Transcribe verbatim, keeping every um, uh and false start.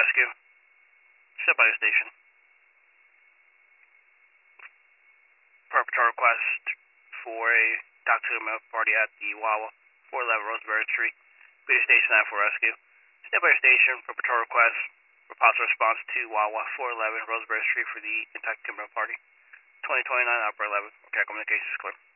rescue. Step by the station. Perpetrator request for a toxic milk party at the Wawa, four eleven Roseberry Street. Be the station nine for rescue. Step by the station. Perpetrator request for possible response to Wawa, four eleven Roseberry Street for the intoxicated milk party. twenty twenty-nine, Upper eleven. Okay, communications clear.